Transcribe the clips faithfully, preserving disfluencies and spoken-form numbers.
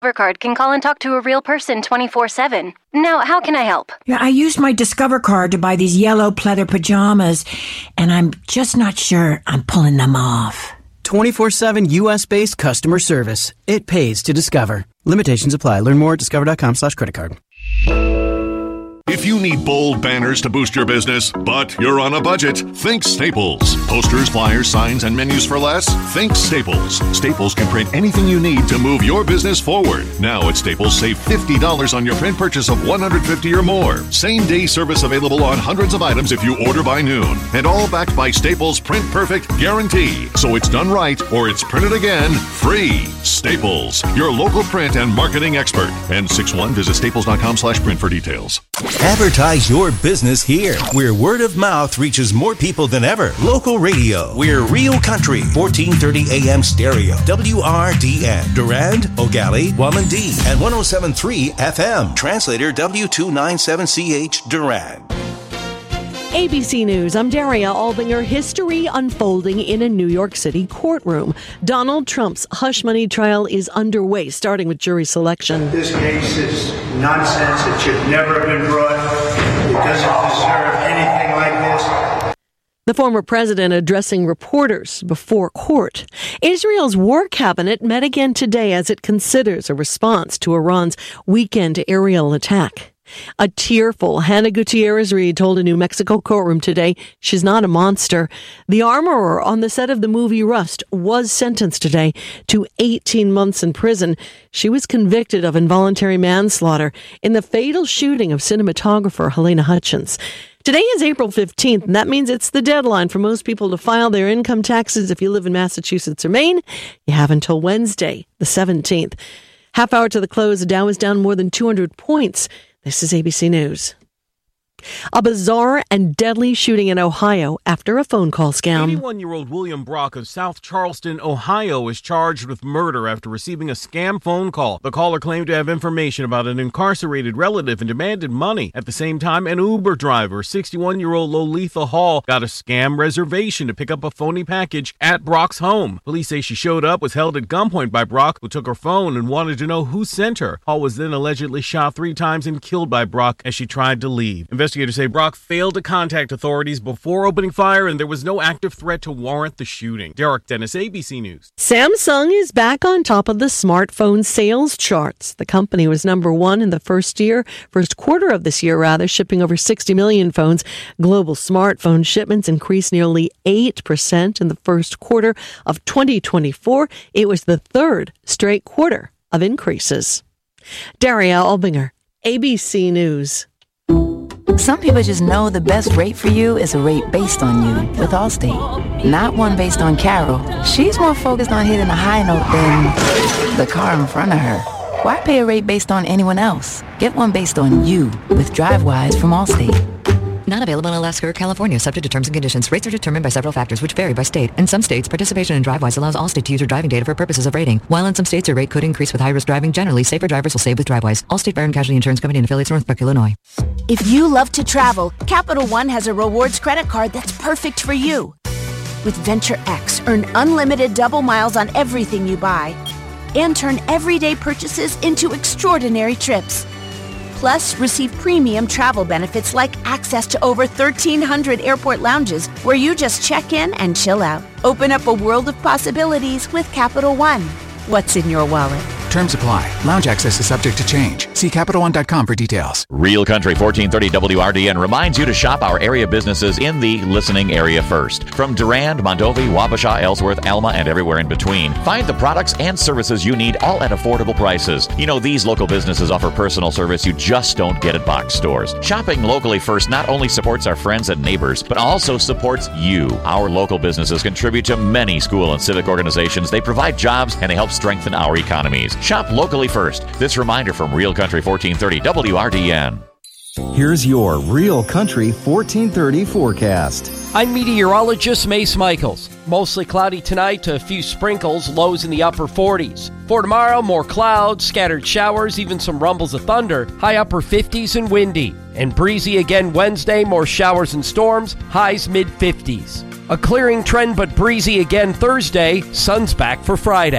Discover Card can call and talk to a real person twenty-four seven. Now, how can I help? Yeah, I used my Discover Card to buy these yellow pleather pajamas, and I'm just not sure I'm pulling them off. twenty-four seven U S-based customer service. It pays to Discover. Limitations apply. Learn more at discover.com slash credit card. If you need bold banners to boost your business, but you're on a budget, think Staples. Posters, flyers, signs, and menus for less? Think Staples. Staples can print anything you need to move your business forward. Now at Staples, save fifty dollars on your print purchase of one hundred fifty dollars or more. Same-day service available on hundreds of items if you order by noon. And all backed by Staples' Print Perfect guarantee. So it's done right or it's printed again free. Staples, your local print and marketing expert. N sixty-one, visit staples.com slash print for details. Advertise your business here, where word of mouth reaches more people than ever. Local radio. We're Real Country, fourteen thirty A M stereo. W R D N. Durand, O'Galley, Wallendee, and one oh seven point three F M. Translator W two ninety-seven C H, Durand. A B C News, I'm Daria Albinger. History unfolding in a New York City courtroom. Donald Trump's hush money trial is underway, starting with jury selection. This case is nonsense. It should never have been brought. It doesn't deserve anything like this. The former president addressing reporters before court. Israel's war cabinet met again today as it considers a response to Iran's weekend aerial attack. A tearful Hannah Gutierrez-Reed told a New Mexico courtroom today she's not a monster. The armorer on the set of the movie Rust was sentenced today to eighteen months in prison. She was convicted of involuntary manslaughter in the fatal shooting of cinematographer Helena Hutchins. Today is April fifteenth, and that means it's the deadline for most people to file their income taxes. If you live in Massachusetts or Maine, you have until Wednesday, the seventeenth. Half hour to the close, the Dow is down more than two hundred points. This is A B C News. A bizarre and deadly shooting in Ohio after a phone call scam. eighty-one-year-old William Brock of South Charleston, Ohio, is charged with murder after receiving a scam phone call. The caller claimed to have information about an incarcerated relative and demanded money. At the same time, an Uber driver, sixty-one-year-old Lolitha Hall, got a scam reservation to pick up a phony package at Brock's home. Police say she showed up, was held at gunpoint by Brock, who took her phone and wanted to know who sent her. Hall was then allegedly shot three times and killed by Brock as she tried to leave. Investigators say Brock failed to contact authorities before opening fire, and there was no active threat to warrant the shooting. Derek Dennis, A B C News. Samsung is back on top of the smartphone sales charts. The company was number one in the first year, first quarter of this year, rather, shipping over sixty million phones. Global smartphone shipments increased nearly eight percent in the first quarter of twenty twenty-four. It was the third straight quarter of increases. Daria Albinger, A B C News. Some people just know the best rate for you is a rate based on you with Allstate, not one based on Carol. She's more focused on hitting a high note than the car in front of her. Why pay a rate based on anyone else? Get one based on you with DriveWise from Allstate. Not available in Alaska or California, subject to terms and conditions. Rates are determined by several factors, which vary by state. In some states, participation in DriveWise allows Allstate to use your driving data for purposes of rating. While in some states, your rate could increase with high-risk driving. Generally, safer drivers will save with DriveWise. Allstate Fire and Casualty Insurance Company and affiliates, Northbrook, Illinois. If you love to travel, Capital One has a rewards credit card that's perfect for you. With Venture X, earn unlimited double miles on everything you buy and turn everyday purchases into extraordinary trips. Plus, receive premium travel benefits like access to over thirteen hundred airport lounges where you just check in and chill out. Open up a world of possibilities with Capital One. What's in your wallet? Terms apply. Lounge access is subject to change. See Capital One dot com for details. Real Country fourteen thirty W R D N reminds you to shop our area businesses in the listening area first. From Durand, Mondovi, Wabasha, Ellsworth, Alma, and everywhere in between. Find the products and services you need, all at affordable prices. You know, these local businesses offer personal service you just don't get at box stores. Shopping locally first not only supports our friends and neighbors, but also supports you. Our local businesses contribute to many school and civic organizations. They provide jobs and they help strengthen our economies. Shop locally first. This reminder from Real Country fourteen thirty W R D N. Here's your Real Country fourteen thirty forecast. I'm meteorologist Mace Michaels. Mostly cloudy tonight to a few sprinkles, lows in the upper forties. For tomorrow, more clouds, scattered showers, even some rumbles of thunder, high upper fifties and windy. And breezy again Wednesday, more showers and storms, highs mid-fifties. A clearing trend but breezy again Thursday, sun's back for Friday.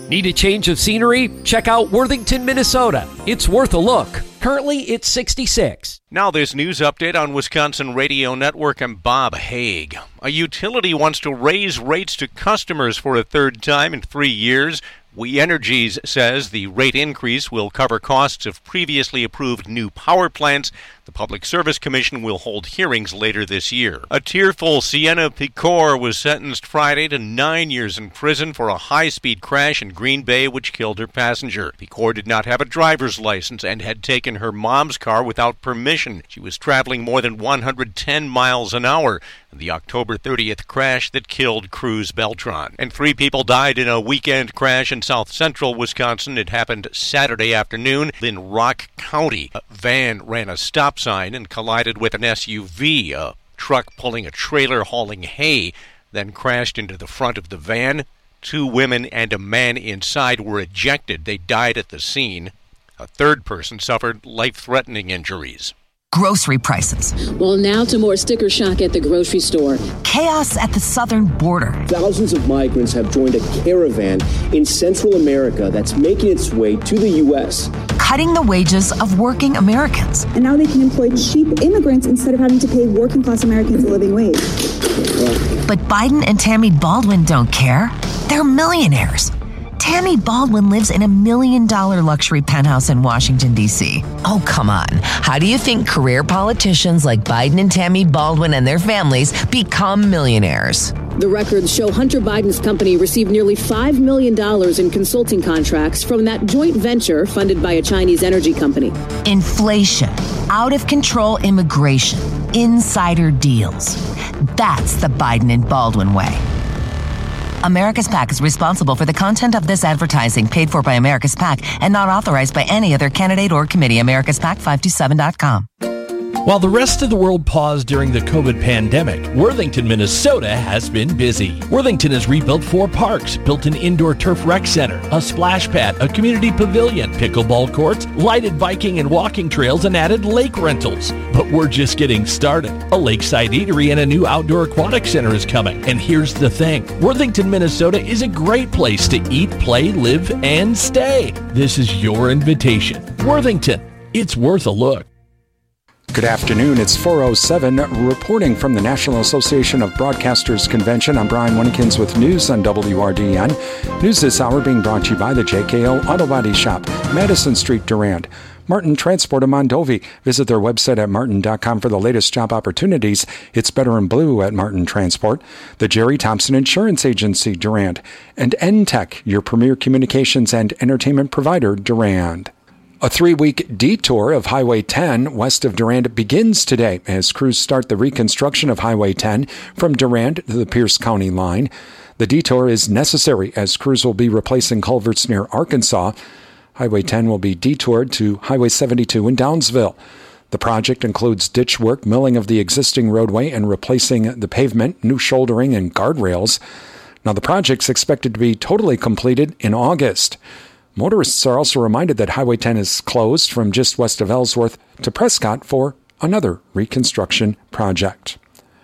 Need a change of scenery? Check out Worthington, Minnesota. It's worth a look. Currently, it's sixty-six. Now this news update on Wisconsin Radio Network. I'm Bob Haig. A utility wants to raise rates to customers for a third time in three years. We Energies says the rate increase will cover costs of previously approved new power plants. The Public Service Commission will hold hearings later this year. A tearful Sienna Picor was sentenced Friday to nine years in prison for a high-speed crash in Green Bay which killed her passenger. Picor did not have a driver's license and had taken her mom's car without permission. She was traveling more than one hundred ten miles an hour in the October thirtieth crash that killed Cruz Beltran. And three people died in a weekend crash in south central Wisconsin. It happened Saturday afternoon in Rock County. A van ran a stop sign and collided with an S U V. A truck pulling a trailer hauling hay then crashed into the front of the van. Two women and a man inside were ejected. They died at the scene. A third person suffered life-threatening injuries. Grocery prices. Well, now to more sticker shock at the grocery store. Chaos at the southern border. Thousands of migrants have joined a caravan in Central America that's making its way to the U S. Cutting the wages of working Americans. And now they can employ cheap immigrants instead of having to pay working class Americans a living wage. But Biden and Tammy Baldwin don't care. They're millionaires. Tammy Baldwin lives in a million dollar luxury penthouse in Washington, D C. Oh, come on. How do you think career politicians like Biden and Tammy Baldwin and their families become millionaires? The records show Hunter Biden's company received nearly five million dollars in consulting contracts from that joint venture funded by a Chinese energy company. Inflation, out of control immigration, insider deals. That's the Biden and Baldwin way. America's PAC is responsible for the content of this advertising paid for by America's PAC and not authorized by any other candidate or committee. America's PAC five two seven dot com. While the rest of the world paused during the COVID pandemic, Worthington, Minnesota has been busy. Worthington has rebuilt four parks, built an indoor turf rec center, a splash pad, a community pavilion, pickleball courts, lighted biking and walking trails, and added lake rentals. But we're just getting started. A lakeside eatery and a new outdoor aquatic center is coming. And here's the thing. Worthington, Minnesota is a great place to eat, play, live, and stay. This is your invitation. Worthington, it's worth a look. Good afternoon. It's four oh seven, reporting from the National Association of Broadcasters Convention. I'm Brian Winnekins with news on W R D N. News this hour being brought to you by the J K O Auto Body Shop, Madison Street, Durand. Martin Transport of Mondovi. Visit their website at martin dot com for the latest job opportunities. It's better in blue at Martin Transport. The Jerry Thompson Insurance Agency, Durand. And N Tech, your premier communications and entertainment provider, Durand. A three-week detour of Highway ten west of Durand begins today as crews start the reconstruction of Highway ten from Durand to the Pierce County line. The detour is necessary as crews will be replacing culverts near Arkansas. Highway ten will be detoured to Highway seventy-two in Downsville. The project includes ditch work, milling of the existing roadway, and replacing the pavement, new shouldering, and guardrails. Now, the project's expected to be totally completed in August. Motorists are also reminded that Highway ten is closed from just west of Ellsworth to Prescott for another reconstruction project.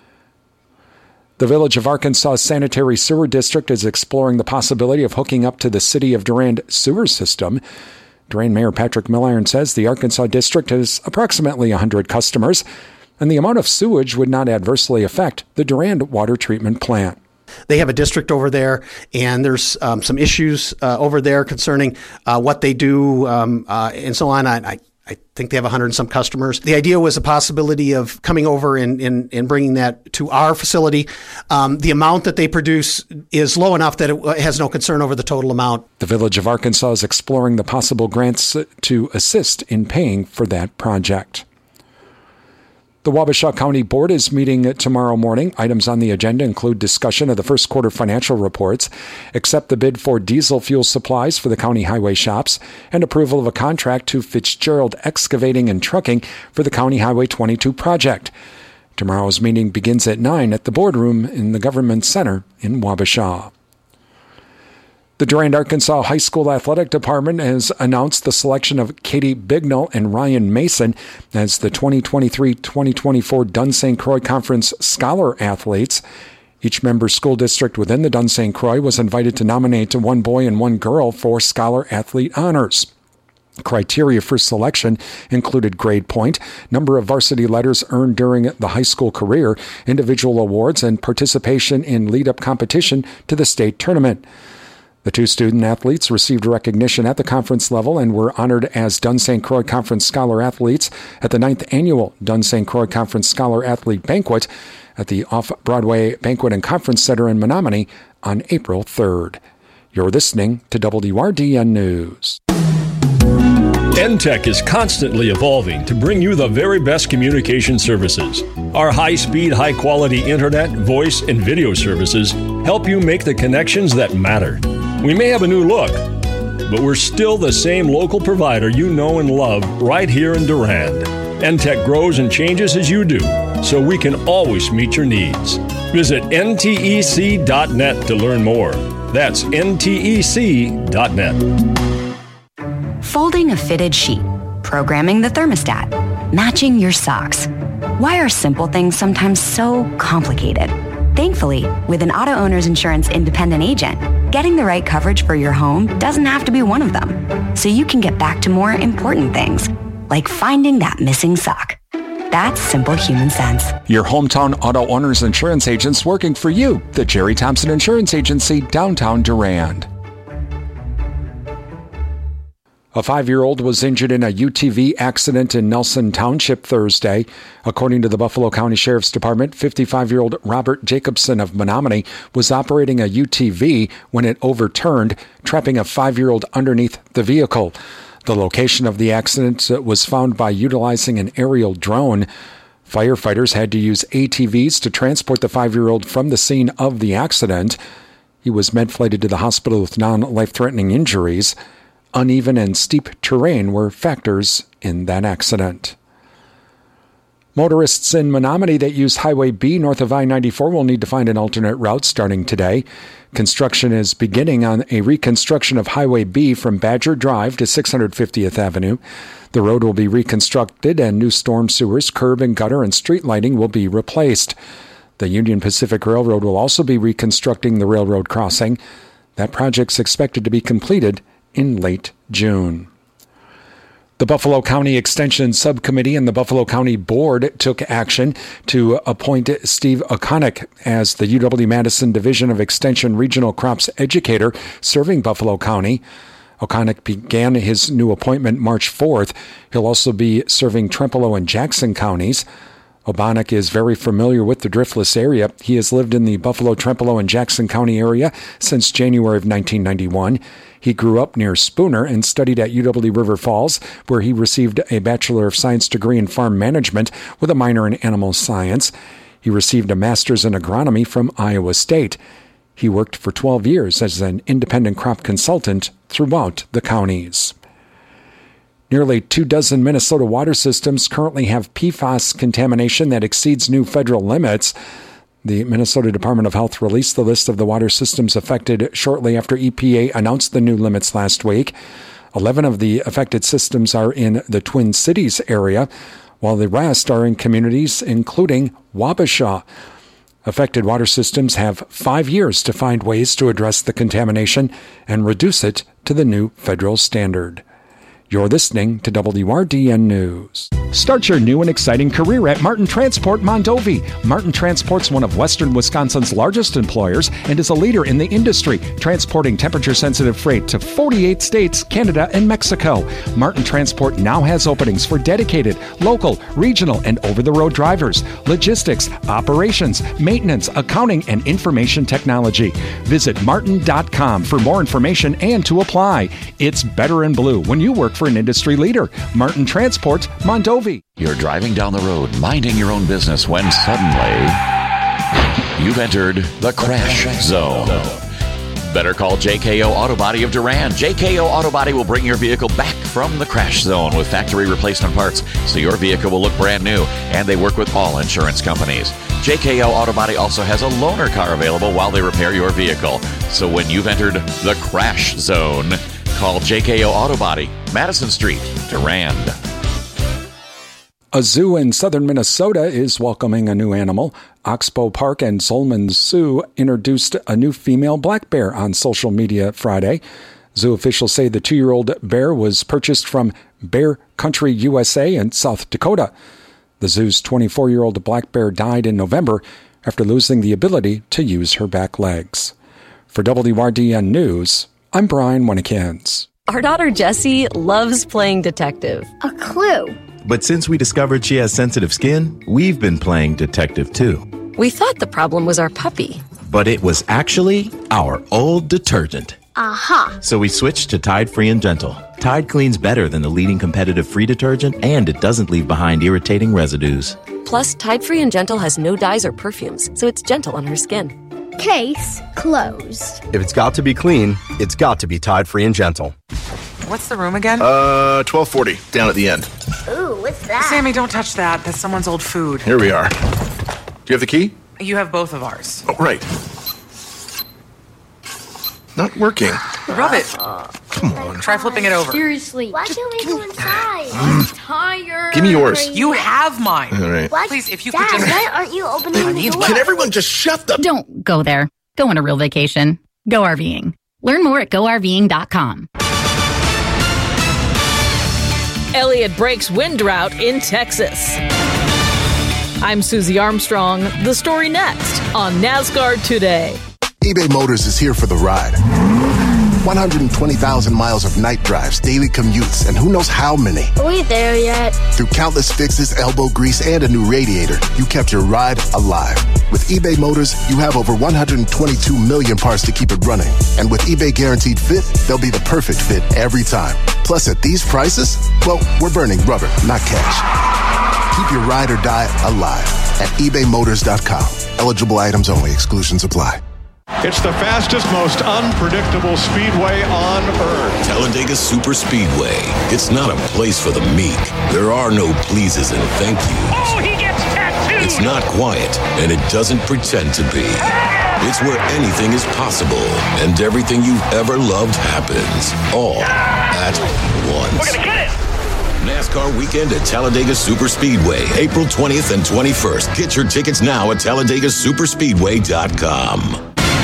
The Village of Arkansas Sanitary Sewer District is exploring the possibility of hooking up to the City of Durand sewer system. Durand Mayor Patrick Milliron says the Arkansas District has approximately one hundred customers, and the amount of sewage would not adversely affect the Durand water treatment plant. They have a district over there, and there's um, some issues uh, over there concerning uh, what they do um, uh, and so on. I, I, I think they have one hundred and some customers. The idea was a possibility of coming over and, and, and bringing that to our facility. Um, the amount that they produce is low enough that it has no concern over the total amount. The Village of Arkansas is exploring the possible grants to assist in paying for that project. The Wabasha County Board is meeting tomorrow morning. Items on the agenda include discussion of the first quarter financial reports, accept the bid for diesel fuel supplies for the county highway shops, and approval of a contract to Fitzgerald Excavating and Trucking for the County Highway twenty-two project. Tomorrow's meeting begins at nine at the boardroom in the Government Center in Wabasha. The Durand, Arkansas High School Athletic Department has announced the selection of Katie Bignell and Ryan Mason as the twenty twenty-three twenty twenty-four Dunn Saint Croix Conference Scholar Athletes. Each member school district within the Dunn Saint Croix was invited to nominate one boy and one girl for Scholar Athlete honors. Criteria for selection included grade point, number of varsity letters earned during the high school career, individual awards, and participation in lead-up competition to the state tournament. The two student athletes received recognition at the conference level and were honored as Dunn Saint Croix Conference Scholar Athletes at the ninth Annual Dunn Saint Croix Conference Scholar Athlete Banquet at the Off-Broadway Banquet and Conference Center in Menominee on April third. You're listening to W R D N News. N Tech is constantly evolving to bring you the very best communication services. Our high-speed, high-quality internet, voice, and video services help you make the connections that matter. We may have a new look, but we're still the same local provider you know and love right here in Durand. N Tech grows and changes as you do, so we can always meet your needs. Visit N T E C dot net to learn more. That's N T E C dot net. Folding a fitted sheet, programming the thermostat, matching your socks. Why are simple things sometimes so complicated? Thankfully, with an Auto Owners Insurance independent agent, getting the right coverage for your home doesn't have to be one of them. So you can get back to more important things, like finding that missing sock. That's simple human sense. Your hometown Auto Owners Insurance agents working for you. The Jerry Thompson Insurance Agency, downtown Durand. A five-year-old was injured in a U T V accident in Nelson Township Thursday. According to the Buffalo County Sheriff's Department, fifty-five-year-old Robert Jacobson of Menominee was operating a U T V when it overturned, trapping a five-year-old underneath the vehicle. The location of the accident was found by utilizing an aerial drone. Firefighters had to use A T Vs to transport the five-year-old from the scene of the accident. He was med-flighted to the hospital with non-life-threatening injuries. Uneven and steep terrain were factors in that accident. Motorists in Menominee that use Highway B north of I ninety-four will need to find an alternate route starting today. Construction is beginning on a reconstruction of Highway B from Badger Drive to six hundred fiftieth Avenue. The road will be reconstructed and new storm sewers, curb and gutter, and street lighting will be replaced. The Union Pacific Railroad will also be reconstructing the railroad crossing. That project's expected to be completed in late June. The Buffalo County Extension Subcommittee and the Buffalo County Board took action to appoint Steve O'Connick as the U W-Madison Division of Extension Regional Crops Educator serving Buffalo County. O'Connick began his new appointment March fourth. He'll also be serving Trempealeau and Jackson counties. O'Connick is very familiar with the Driftless area. He has lived in the Buffalo, Trempealeau, and Jackson County area since January of nineteen ninety-one. He grew up near Spooner and studied at U W River Falls, where he received a Bachelor of Science degree in Farm Management with a minor in Animal Science. He received a Master's in Agronomy from Iowa State. He worked for twelve years as an independent crop consultant throughout the counties. Nearly two dozen Minnesota water systems currently have P FAS contamination that exceeds new federal limits. The Minnesota Department of Health released the list of the water systems affected shortly after E P A announced the new limits last week. Eleven of the affected systems are in the Twin Cities area, while the rest are in communities including Wabasha. Affected water systems have five years to find ways to address the contamination and reduce it to the new federal standard. You're listening to W R D N News. Start your new and exciting career at Martin Transport Mondovi. Martin Transport's one of Western Wisconsin's largest employers and is a leader in the industry, transporting temperature-sensitive freight to forty-eight states, Canada, and Mexico. Martin Transport now has openings for dedicated, local, regional, and over-the-road drivers, logistics, operations, maintenance, accounting, and information technology. Visit martin dot com for more information and to apply. It's better in blue when you work for an industry leader. Martin Transport, Mondovi. You're driving down the road, minding your own business, when suddenly you've entered the crash zone. Better call J K O Auto Body of Durand. J K O Auto Body will bring your vehicle back from the crash zone with factory replacement parts, so your vehicle will look brand new, and they work with all insurance companies. J K O Auto Body also has a loaner car available while they repair your vehicle. So when you've entered the crash zone, call J K O Auto Body, Madison Street, Durand. A zoo in southern Minnesota is welcoming a new animal. Oxbow Park and Zolman Zoo introduced a new female black bear on social media Friday. Zoo officials say the two-year-old bear was purchased from Bear Country U S A in South Dakota. The zoo's twenty-four-year-old black bear died in November after losing the ability to use her back legs. For W R D N News, I'm Brian Winnikins. Our daughter Jessie loves playing detective. A clue. But since we discovered she has sensitive skin, we've been playing detective too. We thought the problem was our puppy. But it was actually our old detergent. Aha. So we switched to Tide Free and Gentle. Tide cleans better than the leading competitive free detergent, and it doesn't leave behind irritating residues. Plus, Tide Free and Gentle has no dyes or perfumes, so it's gentle on her skin. Case closed. If it's got to be clean, it's got to be Tide Free and Gentle. What's the room again? Uh, twelve forty, down at the end. Ooh, what's that? Sammy, don't touch that. That's someone's old food. Here we are. Do you have the key? You have both of ours. Oh, right. Not working. Rub it. Come on. Try flipping it over. Seriously. Why can't we go inside? I'm tired. Give me yours. You have mine. All right. What? Please, if you Dad, could just... why aren't you opening the door? Can everyone just shut the... Don't go there. Go on a real vacation. Go RVing. Learn more at go R V ing dot com. Elliott breaks wind drought in Texas. I'm Susie Armstrong. The story next on NASCAR Today. eBay Motors is here for the ride. one hundred twenty thousand miles of night drives, daily commutes, and who knows how many. Are we there yet? Through countless fixes, elbow grease, and a new radiator, you kept your ride alive. With eBay Motors, you have over one hundred twenty-two million parts to keep it running. And with eBay Guaranteed Fit, they'll be the perfect fit every time. Plus, at these prices, well, we're burning rubber, not cash. Keep your ride or die alive at ebay motors dot com. Eligible items only. Exclusions apply. It's the fastest, most unpredictable speedway on earth. Talladega Super Speedway. It's not a place for the meek. There are no pleases and thank yous. Oh, he gets tattooed! It's not quiet, and it doesn't pretend to be. It's where anything is possible, and everything you've ever loved happens. All at once. We're gonna get it! NASCAR weekend at Talladega Super Speedway, April twentieth and twenty-first. Get your tickets now at talladega super speedway dot com.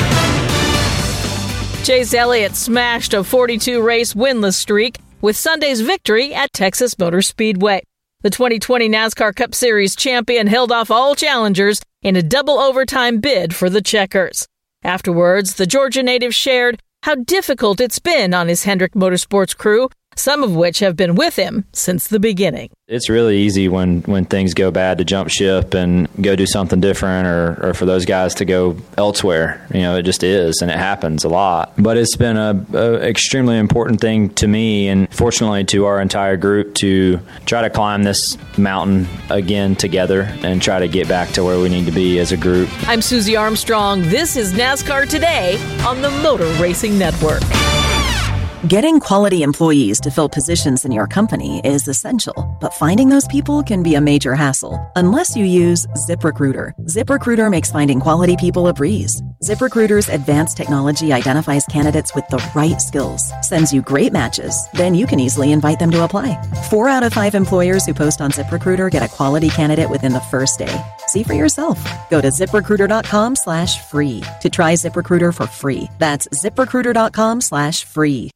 Chase Elliott smashed a forty-two race winless streak with Sunday's victory at Texas Motor Speedway. The twenty twenty NASCAR Cup Series champion held off all challengers in a double overtime bid for the Checkers. Afterwards, the Georgia native shared how difficult it's been on his Hendrick Motorsports crew, some of which have been with him since the beginning. It's really easy when, when things go bad to jump ship and go do something different, or, or for those guys to go elsewhere. You know, it just is, and it happens a lot. But it's been a, a extremely important thing to me, and fortunately to our entire group, to try to climb this mountain again together and try to get back to where we need to be as a group. I'm Susie Armstrong. This is NASCAR Today on the Motor Racing Network. Getting quality employees to fill positions in your company is essential, but finding those people can be a major hassle unless you use ZipRecruiter. ZipRecruiter makes finding quality people a breeze. ZipRecruiter's advanced technology identifies candidates with the right skills, sends you great matches, then you can easily invite them to apply. Four out of five employers who post on ZipRecruiter get a quality candidate within the first day. See for yourself. Go to ZipRecruiter.com slash free to try ZipRecruiter for free. That's ZipRecruiter.com slash free.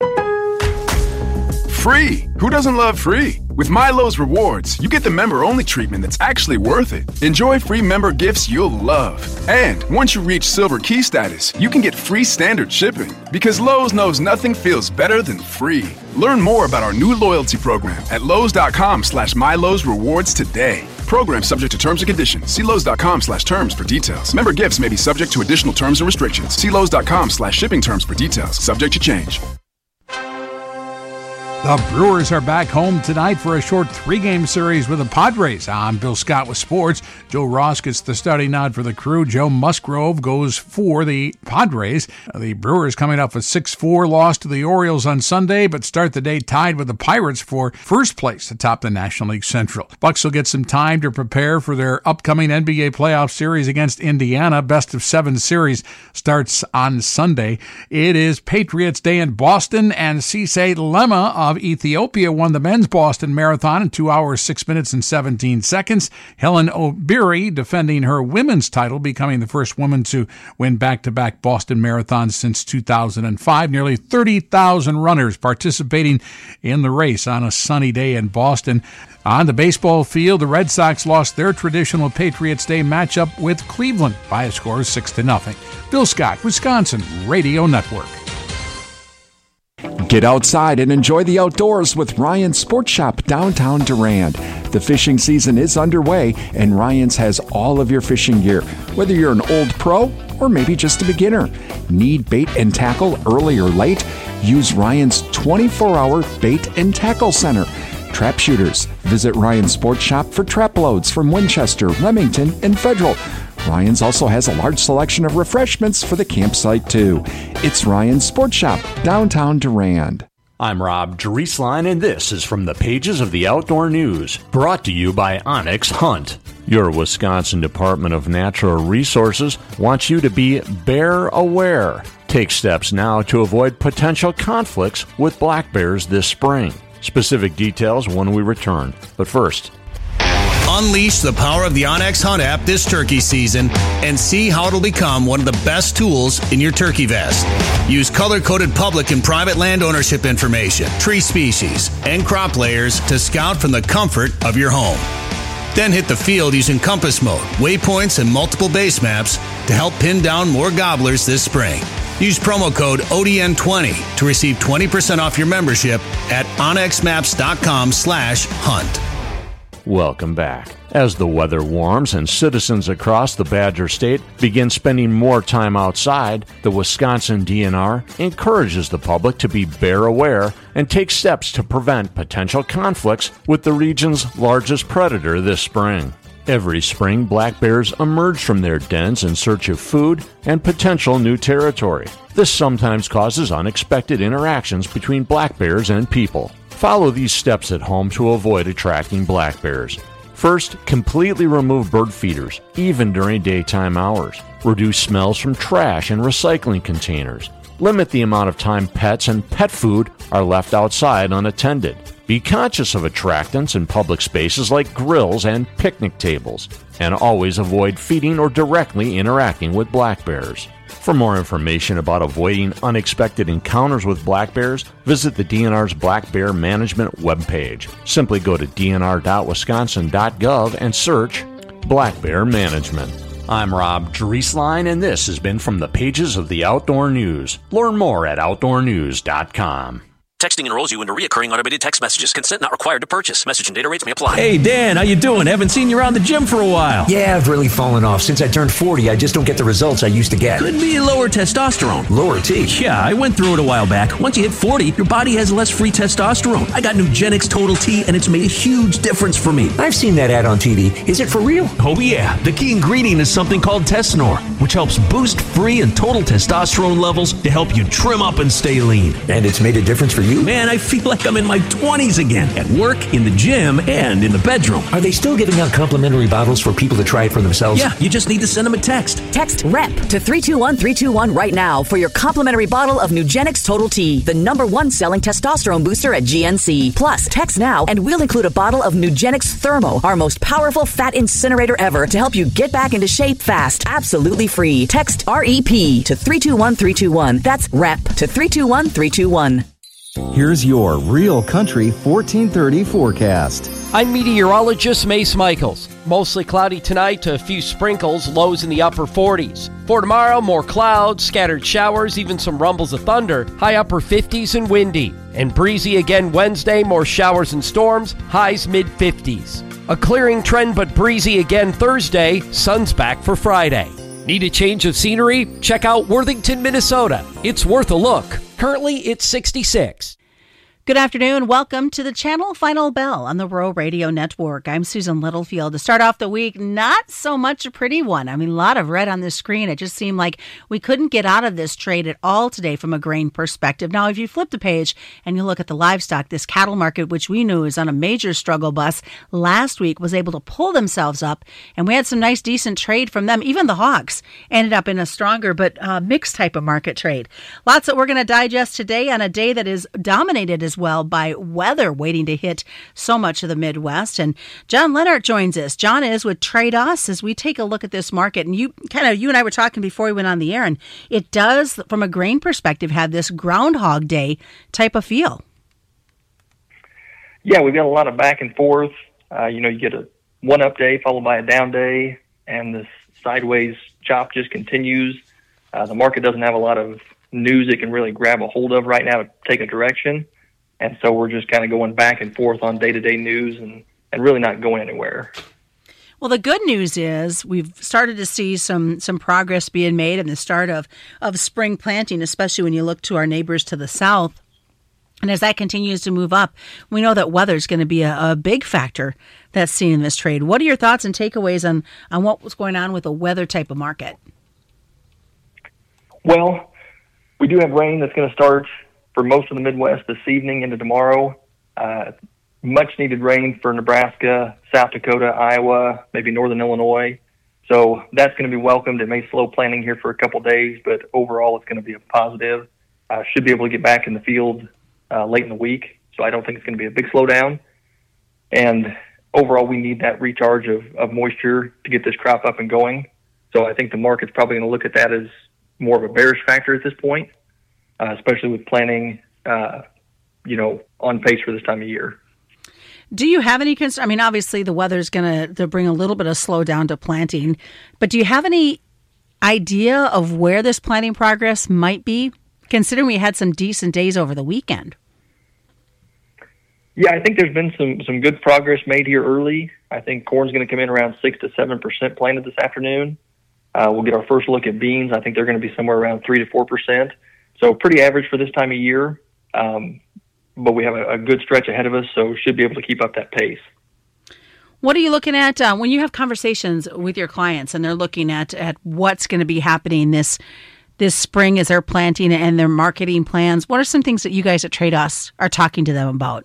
Free! Who doesn't love free? With Milo's Rewards, you get the member-only treatment that's actually worth it. Enjoy free member gifts you'll love. And once you reach Silver Key status, you can get free standard shipping. Because Lowe's knows nothing feels better than free. Learn more about our new loyalty program at Lowe's.com slash Milo's Rewards today. Program subject to terms and conditions. See Lowe's.com slash terms for details. Member gifts may be subject to additional terms and restrictions. See Lowe's.com slash shipping terms for details. Subject to change. The Brewers are back home tonight for a short three-game series with the Padres. I'm Bill Scott with sports. Joe Ross gets the starting nod for the Crew. Joe Musgrove goes for the Padres. The Brewers coming up with six four loss to the Orioles on Sunday, but start the day tied with the Pirates for first place atop the National League Central. Bucks will get some time to prepare for their upcoming N B A playoff series against Indiana. Best of seven series starts on Sunday. It is Patriots Day in Boston, and Cisse Lemma of Ethiopia won the men's Boston Marathon in two hours, six minutes, and seventeen seconds. Helen Obiri defending her women's title, becoming the first woman to win back-to-back Boston Marathons since two thousand five. Nearly thirty thousand runners participating in the race on a sunny day in Boston. On the baseball field, the Red Sox lost their traditional Patriots Day matchup with Cleveland by a score of six to nothing. Bill Scott, Wisconsin Radio Network. Get outside and enjoy the outdoors with Ryan's Sports Shop downtown Durand. The fishing season is underway, and Ryan's has all of your fishing gear, whether you're an old pro or maybe just a beginner. Need bait and tackle early or late? Use Ryan's twenty-four hour bait and tackle center. Trap shooters, visit Ryan's Sports Shop for trap loads from Winchester, Remington, and Federal. Ryan's also has a large selection of refreshments for the campsite, too. It's Ryan's Sports Shop, downtown Durand. I'm Rob Drieslein, and this is from the pages of the Outdoor News, brought to you by Onyx Hunt. Your Wisconsin Department of Natural Resources wants you to be bear aware. Take steps now to avoid potential conflicts with black bears this spring. Specific details when we return. But first, unleash the power of the Onyx Hunt app this turkey season and see how it'll become one of the best tools in your turkey vest. Use color-coded public and private land ownership information, tree species, and crop layers to scout from the comfort of your home. Then hit the field using compass mode, waypoints, and multiple base maps to help pin down more gobblers this spring. Use promo code O D N twenty to receive twenty percent off your membership at onyxmaps.com slash hunt. welcome back. As the weather warms and citizens across the Badger State begin spending more time outside, the Wisconsin D N R encourages the public to be bear aware and take steps to prevent potential conflicts with the region's largest predator this spring. Every spring, black bears emerge from their dens in search of food and potential new territory. This sometimes causes unexpected interactions between black bears and people. Follow these steps at home to avoid attracting black bears. First, completely remove bird feeders, even during daytime hours. Reduce smells from trash and recycling containers. Limit the amount of time pets and pet food are left outside unattended. Be conscious of attractants in public spaces like grills and picnic tables. And always avoid feeding or directly interacting with black bears. For more information about avoiding unexpected encounters with black bears, visit the D N R's Black Bear Management webpage. Simply go to d n r dot wisconsin dot gov and search Black Bear Management. I'm Rob Drieslein, and this has been From the Pages of the Outdoor News. Learn more at outdoor news dot com. Texting enrolls you into recurring automated text messages. Consent not required to purchase. Message and data rates may apply. Hey, Dan, how you doing? Haven't seen you around the gym for a while. Yeah, I've really fallen off. Since I turned forty, I just don't get the results I used to get. Could be lower testosterone. Lower T? Yeah, I went through it a while back. Once you hit forty, your body has less free testosterone. I got Nugenix Total T, and it's made a huge difference for me. I've seen that ad on T V. Is it for real? Oh, yeah. The key ingredient is something called Tesnor, which helps boost free and total testosterone levels to help you trim up and stay lean. And it's made a difference for you? Man, I feel like I'm in my twenties again, at work, in the gym, and in the bedroom. Are they still giving out complimentary bottles for people to try it for themselves? Yeah, you just need to send them a text. Text REP to three two one three two one right now for your complimentary bottle of Nugenix Total T, the number one selling testosterone booster at G N C. Plus, text now and we'll include a bottle of Nugenix Thermo, our most powerful fat incinerator ever, to help you get back into shape fast. Absolutely free. Text R E P to three two one three two one. That's REP to three two one three two one. Here's your Real Country fourteen thirty forecast. I'm meteorologist Mace Michaels. Mostly cloudy tonight to a few sprinkles, lows in the upper forties. For tomorrow, more clouds, scattered showers, even some rumbles of thunder, high upper fifties and windy. And breezy again Wednesday, more showers and storms, highs mid fifties. A clearing trend but breezy again Thursday, sun's back for Friday. Need a change of scenery? Check out Worthington, Minnesota. It's worth a look. Currently, it's sixty-six. Good afternoon. Welcome to the Channel Final Bell on the Rural Radio Network. I'm Susan Littlefield. To start off the week, not so much a pretty one. I mean, a lot of red on the screen. It just seemed like we couldn't get out of this trade at all today from a grain perspective. Now, if you flip the page and you look at the livestock, this cattle market, which we knew is on a major struggle bus last week, was able to pull themselves up, and we had some nice, decent trade from them. Even the hogs ended up in a stronger but uh, mixed type of market trade. Lots that we're going to digest today on a day that is dominated as well by weather waiting to hit so much of the Midwest. And John Leonard joins us. John is with Trade Us as we take a look at this market. And you kind of, you and I were talking before we went on the air, and it does, from a grain perspective, have this Groundhog Day type of feel. Yeah, we've got a lot of back and forth. Uh, you know, you get a one up day followed by a down day, and this sideways chop just continues. Uh, the market doesn't have a lot of news it can really grab a hold of right now to take a direction. And so we're just kind of going back and forth on day-to-day news and, and really not going anywhere. Well, the good news is we've started to see some some progress being made in the start of, of spring planting, especially when you look to our neighbors to the south. And as that continues to move up, we know that weather is going to be a, a big factor that's seen in this trade. What are your thoughts and takeaways on, on what was going on with the weather type of market? Well, we do have rain that's going to start for most of the Midwest this evening into tomorrow. Uh, much needed rain for Nebraska, South Dakota, Iowa, maybe northern Illinois. So that's going to be welcomed. It may slow planting here for a couple days, but overall it's going to be a positive. Uh, should be able to get back in the field uh, late in the week. So I don't think it's going to be a big slowdown. And overall we need that recharge of, of moisture to get this crop up and going. So I think the market's probably going to look at that as more of a bearish factor at this point, uh, especially with planning, uh, you know, on pace for this time of year. Do you have any concern? I mean, obviously the weather's going to bring a little bit of slowdown to planting, but do you have any idea of where this planting progress might be, considering we had some decent days over the weekend? Yeah, I think there's been some, some good progress made here early. I think corn's going to come in around six to seven percent planted this afternoon. Uh, we'll get our first look at beans. I think they're going to be somewhere around three to four percent. So pretty average for this time of year. Um, but we have a, a good stretch ahead of us, so should be able to keep up that pace. What are you looking at uh, when you have conversations with your clients and they're looking at, at what's going to be happening this this spring as they're planting and their marketing plans? What are some things that you guys at Trade Us are talking to them about?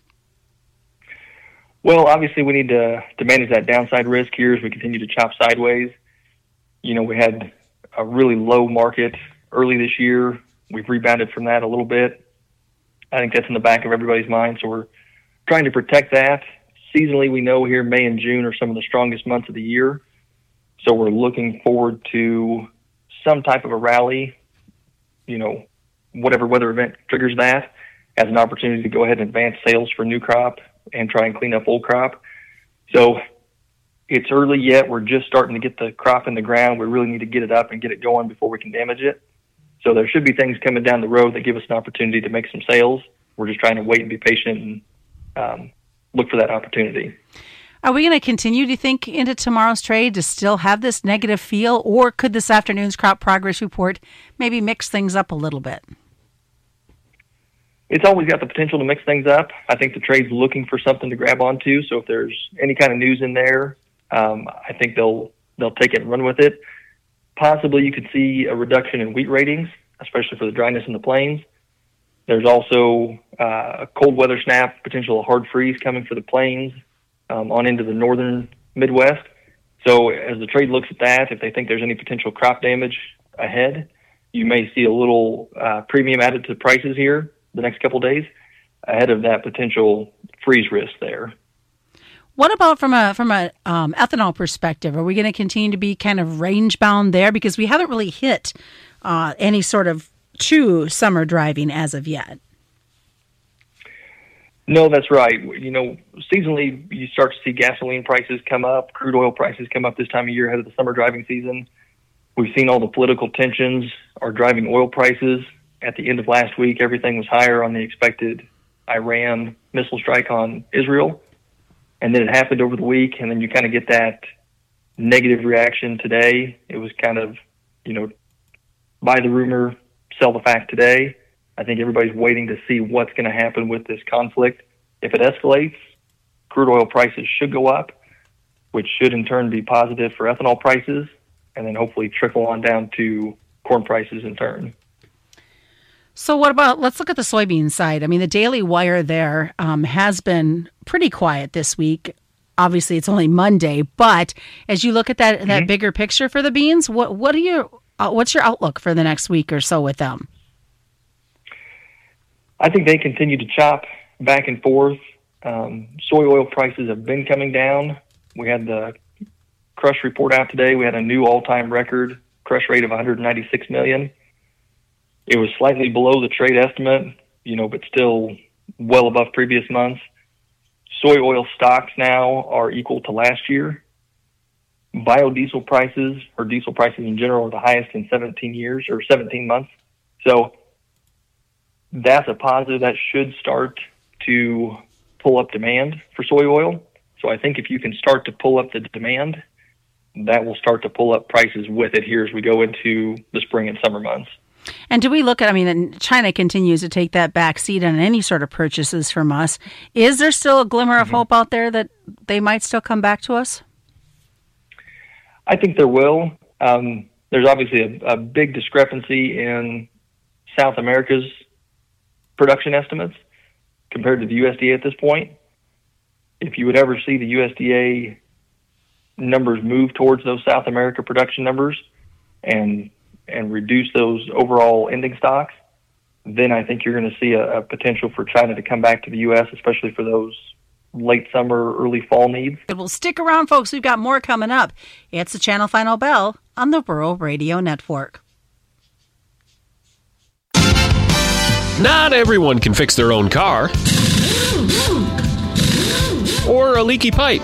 Well, obviously we need to, to manage that downside risk here as we continue to chop sideways. You know, we had a really low market early this year. We've rebounded from that a little bit. I think that's in the back of everybody's mind, so we're trying to protect that. Seasonally, we know here May and June are some of the strongest months of the year, so we're looking forward to some type of a rally, you know, whatever weather event triggers that, as an opportunity to go ahead and advance sales for new crop and try and clean up old crop. So it's early yet. We're just starting to get the crop in the ground. We really need to get it up and get it going before we can damage it. So there should be things coming down the road that give us an opportunity to make some sales. We're just trying to wait and be patient and um, look for that opportunity. Are we going to continue, do you think, into tomorrow's trade to still have this negative feel, or could this afternoon's crop progress report maybe mix things up a little bit? It's always got the potential to mix things up. I think the trade's looking for something to grab onto. So if there's any kind of news in there, um, I think they'll they'll take it and run with it. Possibly you could see a reduction in wheat ratings, especially for the dryness in the plains. There's also uh, a cold weather snap, potential hard freeze coming for the plains um, on into the northern Midwest. So as the trade looks at that, if they think there's any potential crop damage ahead, you may see a little uh, premium added to prices here the next couple of days ahead of that potential freeze risk there. What about from a from a um, ethanol perspective? Are we going to continue to be kind of range bound there, because we haven't really hit uh, any sort of true summer driving as of yet? No, that's right. You know, seasonally you start to see gasoline prices come up, crude oil prices come up this time of year ahead of the summer driving season. We've seen all the political tensions are driving oil prices. At the end of last week, everything was higher on the expected Iran missile strike on Israel. And then it happened over the week, and then you kind of get that negative reaction today. It was kind of, you know, buy the rumor, sell the fact today. I think everybody's waiting to see what's going to happen with this conflict. If it escalates, crude oil prices should go up, which should in turn be positive for ethanol prices, and then hopefully trickle on down to corn prices in turn. So what about, let's look at the soybean side. I mean, the daily wire there um, has been pretty quiet this week. Obviously, it's only Monday, but as you look at that mm-hmm. that bigger picture for the beans, what what are your uh, what's your outlook for the next week or so with them? I think they continue to chop back and forth. Um, soy oil prices have been coming down. We had the crush report out today. We had a new all-time record crush rate of one hundred ninety-six million. It was slightly below the trade estimate, you know, but still well above previous months. Soy oil stocks now are equal to last year. Biodiesel prices, or diesel prices in general, are the highest in seventeen years or seventeen months. So that's a positive. That should start to pull up demand for soy oil. So I think if you can start to pull up the demand, that will start to pull up prices with it here as we go into the spring and summer months. And do we look at, I mean, China continues to take that back seat on any sort of purchases from us. Is there still a glimmer of mm-hmm. hope out there that they might still come back to us? I think there will. Um, there's obviously a, a big discrepancy in South America's production estimates compared to the U S D A at this point. If you would ever see the U S D A numbers move towards those South America production numbers and and reduce those overall ending stocks, then I think you're going to see a, a potential for China to come back to the U S, especially for those late summer, early fall needs. Well, stick around, folks. We've got more coming up. It's the Channel Final Bell on the Rural Radio Network. Not everyone can fix their own car or a leaky pipe.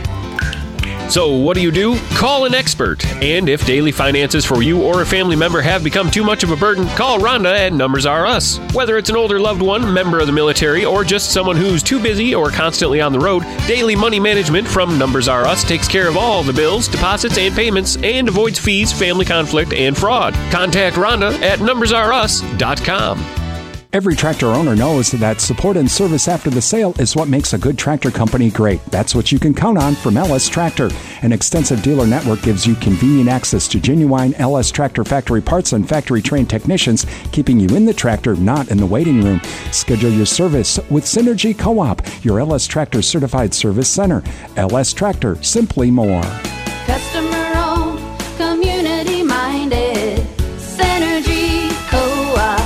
So what do you do? Call an expert. And if daily finances for you or a family member have become too much of a burden, call Rhonda at Numbers R Us. Whether it's an older loved one, member of the military, or just someone who's too busy or constantly on the road, Daily Money Management from Numbers R Us takes care of all the bills, deposits, and payments and avoids fees, family conflict, and fraud. Contact Rhonda at numbers r us dot com. Every tractor owner knows that support and service after the sale is what makes a good tractor company great. That's what you can count on from L S Tractor. An extensive dealer network gives you convenient access to genuine L S Tractor factory parts and factory-trained technicians, keeping you in the tractor, not in the waiting room. Schedule your service with Synergy Co-op, your L S Tractor certified service center. L S Tractor, simply more. Customer-owned, community-minded, Synergy Co-op.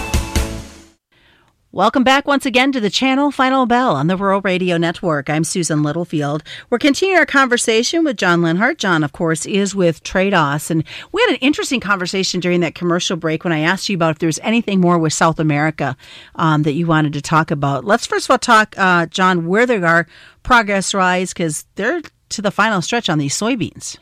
Welcome back once again to the Channel Final Bell on the Rural Radio Network. I'm Susan Littlefield. We're continuing our conversation with John Lenhart. John, of course, is with Trade-Os. And we had an interesting conversation during that commercial break when I asked you about if there was anything more with South America um, that you wanted to talk about. Let's first of all talk, uh, John, where there are progress-wise, because they're to the final stretch on these soybeans.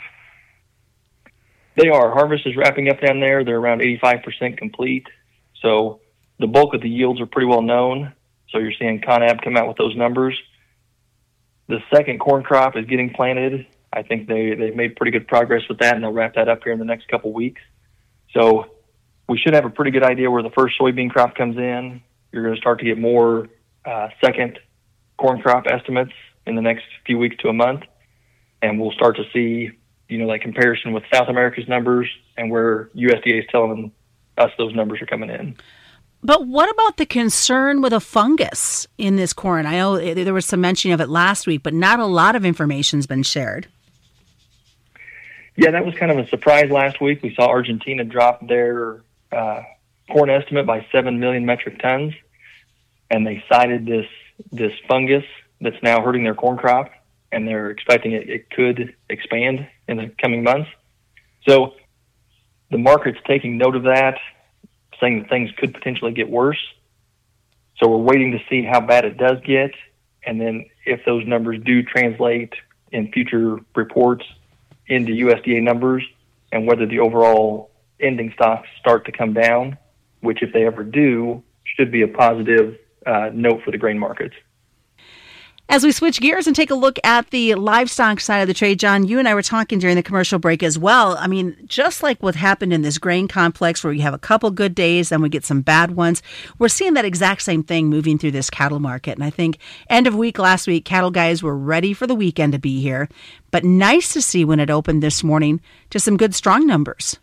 They are. Harvest is wrapping up down there. They're around eighty-five percent complete. So the bulk of the yields are pretty well known, so you're seeing ConAb come out with those numbers. The second corn crop is getting planted. I think they, they've made pretty good progress with that, and they'll wrap that up here in the next couple weeks. So we should have a pretty good idea where the first soybean crop comes in. You're going to start to get more uh, second corn crop estimates in the next few weeks to a month, and we'll start to see, you know, that comparison with South America's numbers and where U S D A is telling us those numbers are coming in. But what about the concern with a fungus in this corn? I know there was some mention of it last week, but not a lot of information's been shared. Yeah, that was kind of a surprise last week. We saw Argentina drop their uh, corn estimate by seven million metric tons, and they cited this this fungus that's now hurting their corn crop, and they're expecting it, it could expand in the coming months. So the market's taking note of that, saying that things could potentially get worse. So we're waiting to see how bad it does get, and then if those numbers do translate in future reports into U S D A numbers, and whether the overall ending stocks start to come down, which if they ever do, should be a positive uh, note for the grain markets. As we switch gears and take a look at the livestock side of the trade, John, you and I were talking during the commercial break as well. I mean, just like what happened in this grain complex where you have a couple good days, then we get some bad ones, we're seeing that exact same thing moving through this cattle market. And I think end of week last week, cattle guys were ready for the weekend to be here. But nice to see when it opened this morning to some good, strong numbers.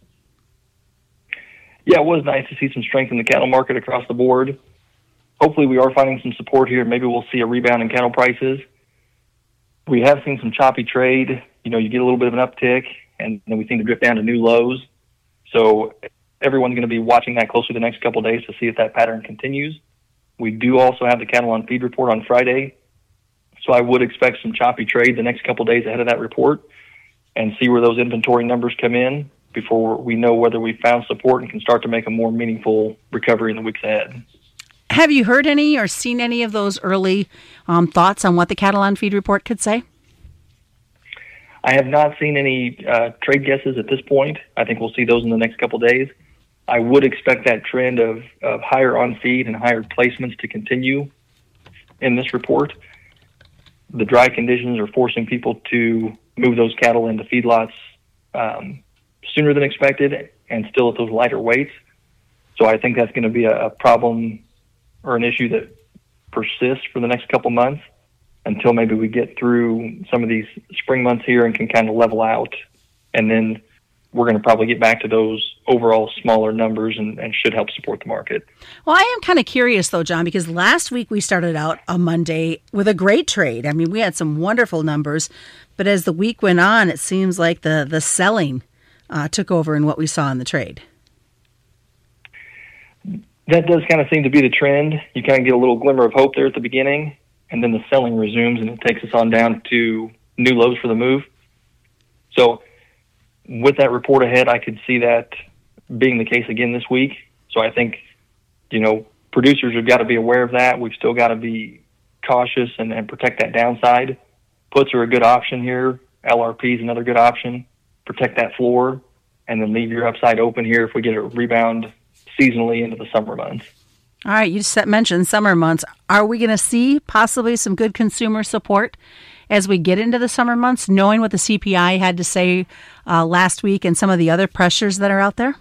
Yeah, it was nice to see some strength in the cattle market across the board. Hopefully we are finding some support here. Maybe we'll see a rebound in cattle prices. We have seen some choppy trade. You know, you get a little bit of an uptick, and then we seem to drift down to new lows. So everyone's going to be watching that closely the next couple of days to see if that pattern continues. We do also have the cattle on feed report on Friday, so I would expect some choppy trade the next couple days ahead of that report and see where those inventory numbers come in before we know whether we found support and can start to make a more meaningful recovery in the weeks ahead. Have you heard any or seen any of those early um, thoughts on what the cattle on feed report could say? I have not seen any uh, trade guesses at this point. I think we'll see those in the next couple days. I would expect that trend of, of higher on feed and higher placements to continue in this report. The dry conditions are forcing people to move those cattle into feedlots um, sooner than expected and still at those lighter weights. So I think that's going to be a, a problem or an issue that persists for the next couple months until maybe we get through some of these spring months here and can kind of level out. And then we're going to probably get back to those overall smaller numbers and, and should help support the market. Well, I am kind of curious, though, John, because last week we started out on Monday with a great trade. I mean, we had some wonderful numbers, but as the week went on, it seems like the, the selling uh, took over in what we saw in the trade. That does kind of seem to be the trend. You kind of get a little glimmer of hope there at the beginning, and then the selling resumes, and it takes us on down to new lows for the move. So with that report ahead, I could see that being the case again this week. So I think, you know, producers have got to be aware of that. We've still got to be cautious and, and protect that downside. Puts are a good option here. L R P is another good option. Protect that floor, and then leave your upside open here if we get a rebound seasonally into the summer months. All right, you just mentioned summer months. Are we going to see possibly some good consumer support as we get into the summer months, knowing what the C P I had to say uh, last week and some of the other pressures that are out there?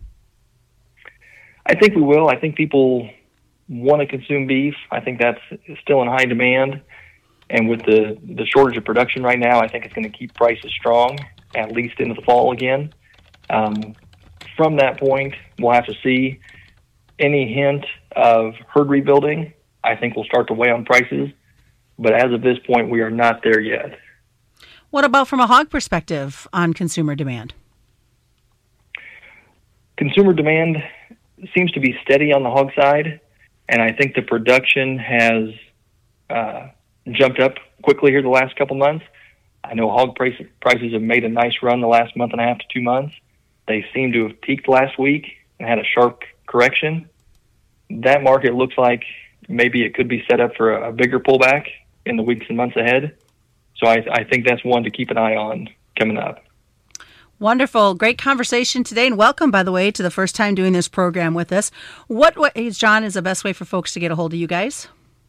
I think we will. I think people want to consume beef. I think that's still in high demand. And with the, the shortage of production right now, I think it's going to keep prices strong, at least into the fall again. Um, from that point, we'll have to see any hint of herd rebuilding. I think will start to weigh on prices. But as of this point, we are not there yet. What about from a hog perspective on consumer demand? Consumer demand seems to be steady on the hog side, and I think the production has uh, jumped up quickly here the last couple months. I know hog price, prices have made a nice run the last month and a half to two months. They seem to have peaked last week and had a sharp correction. That market looks like maybe it could be set up for a, a bigger pullback in the weeks and months ahead. So I, I think that's one to keep an eye on coming up. Wonderful. Great conversation today. And welcome, by the way, to the first time doing this program with us. What, what John, is the best way for folks to get a hold of you guys?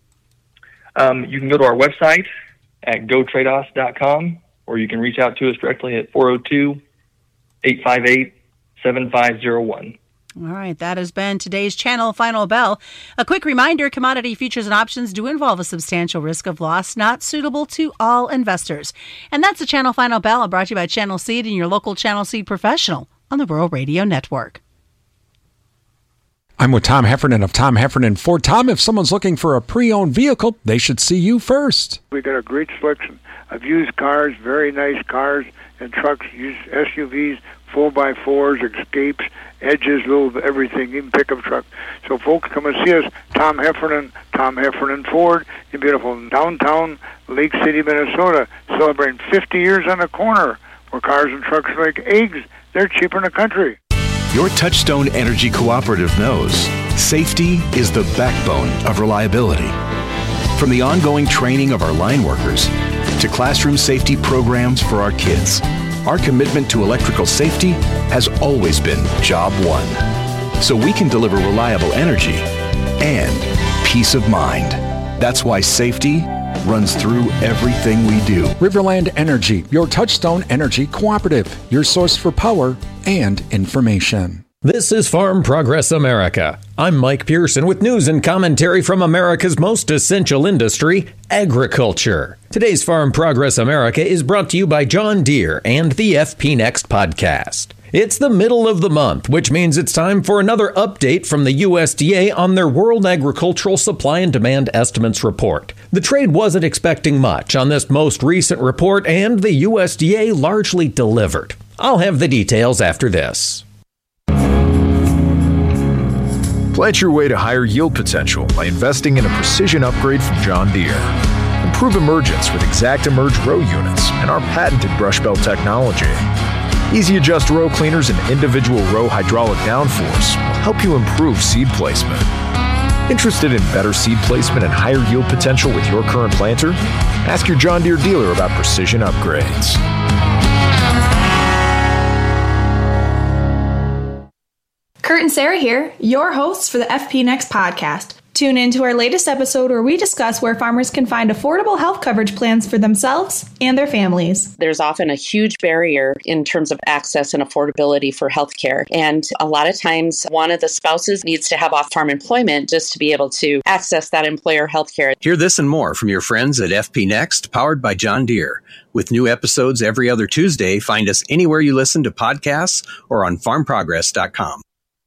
Um, you can go to our website at go trade os dot com, or you can reach out to us directly at four oh two, eight five eight, seven five oh one. All right, that has been today's Channel Final Bell. A quick reminder, commodity futures and options do involve a substantial risk of loss, not suitable to all investors. And that's the Channel Final Bell, brought to you by Channel Seed and your local Channel Seed professional on the Rural Radio Network. I'm with Tom Heffernan of Tom Heffernan Ford. Tom, if someone's looking for a pre-owned vehicle, they should see you first. We got a great selection of used cars, very nice cars and trucks, used S U Vs, four by fours, Escapes, Edges, little everything, even pickup truck. So folks, come and see us, Tom Heffernan, Tom Heffernan Ford, in beautiful downtown Lake City, Minnesota, celebrating fifty years on the corner, where cars and trucks are like eggs. They're cheaper in the country. Your Touchstone Energy Cooperative knows safety is the backbone of reliability. From the ongoing training of our line workers to classroom safety programs for our kids, our commitment to electrical safety has always been job one. So we can deliver reliable energy and peace of mind. That's why safety runs through everything we do. Riverland Energy, your Touchstone Energy Cooperative, your source for power and information. This is Farm Progress America. I'm Mike Pearson with news and commentary from America's most essential industry, agriculture. Today's Farm Progress America is brought to you by John Deere and the F P Next podcast. It's the middle of the month, which means it's time for another update from the U S D A on their World Agricultural Supply and Demand Estimates report. The trade wasn't expecting much on this most recent report, and the U S D A largely delivered. I'll have the details after this. Plant your way to higher yield potential by investing in a precision upgrade from John Deere. Improve emergence with Exact Emerge row units and our patented brush belt technology. Easy adjust row cleaners and individual row hydraulic downforce will help you improve seed placement. Interested in better seed placement and higher yield potential with your current planter? Ask your John Deere dealer about precision upgrades. Kurt and Sarah here, your hosts for the F P Next podcast. Tune in to our latest episode where we discuss where farmers can find affordable health coverage plans for themselves and their families. There's often a huge barrier in terms of access and affordability for healthcare. And a lot of times, one of the spouses needs to have off-farm employment just to be able to access that employer healthcare. Hear this and more from your friends at F P Next, powered by John Deere. With new episodes every other Tuesday, find us anywhere you listen to podcasts or on farm progress dot com.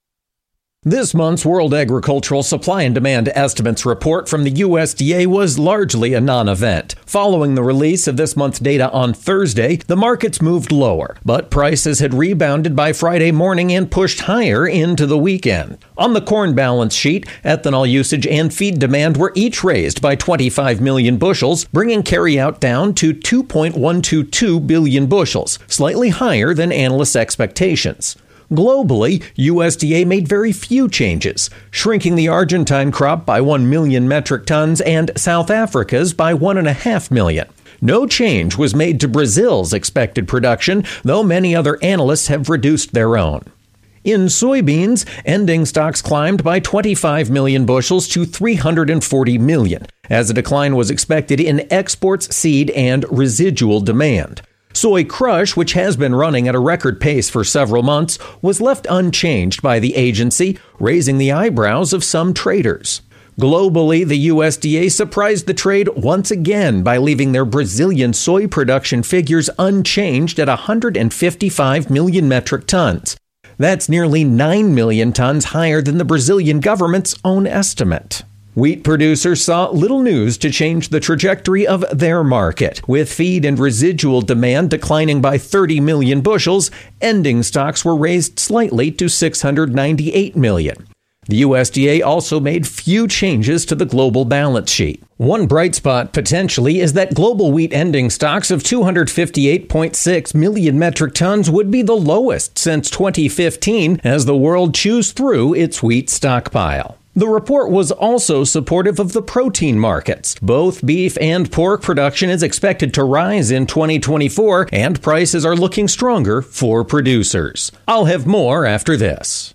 This month's World Agricultural Supply and Demand Estimates report from the U S D A was largely a non-event. Following the release of this month's data on Thursday, the markets moved lower, but prices had rebounded by Friday morning and pushed higher into the weekend. On the corn balance sheet, ethanol usage and feed demand were each raised by twenty-five million bushels, bringing carryout down to two point one two two billion bushels, slightly higher than analysts' expectations. Globally, U S D A made very few changes, shrinking the Argentine crop by one million metric tons and South Africa's by one point five million. No change was made to Brazil's expected production, though many other analysts have reduced their own. In soybeans, ending stocks climbed by twenty-five million bushels to three hundred forty million, as a decline was expected in exports, seed, and residual demand. Soy crush, which has been running at a record pace for several months, was left unchanged by the agency, raising the eyebrows of some traders. Globally, the U S D A surprised the trade once again by leaving their Brazilian soy production figures unchanged at one hundred fifty-five million metric tons. That's nearly nine million tons higher than the Brazilian government's own estimate. Wheat producers saw little news to change the trajectory of their market. With feed and residual demand declining by thirty million bushels, ending stocks were raised slightly to six hundred ninety-eight million. The U S D A also made few changes to the global balance sheet. One bright spot potentially is that global wheat ending stocks of two hundred fifty-eight point six million metric tons would be the lowest since twenty fifteen as the world chews through its wheat stockpile. The report was also supportive of the protein markets. Both beef and pork production is expected to rise in twenty twenty-four, and prices are looking stronger for producers. I'll have more after this.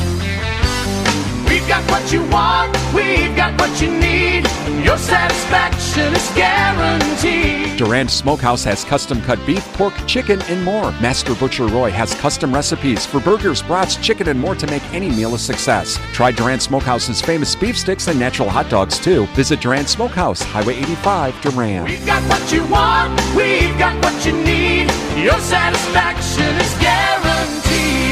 We've got what you want, we've got what you need. Your satisfaction is guaranteed. Durand Smokehouse has custom-cut beef, pork, chicken, and more. Master Butcher Roy has custom recipes for burgers, brats, chicken, and more to make any meal a success. Try Durand Smokehouse's famous beef sticks and natural hot dogs, too. Visit Durand Smokehouse, Highway eighty-five, Durand. We've got what you want, we've got what you need. Your satisfaction is guaranteed.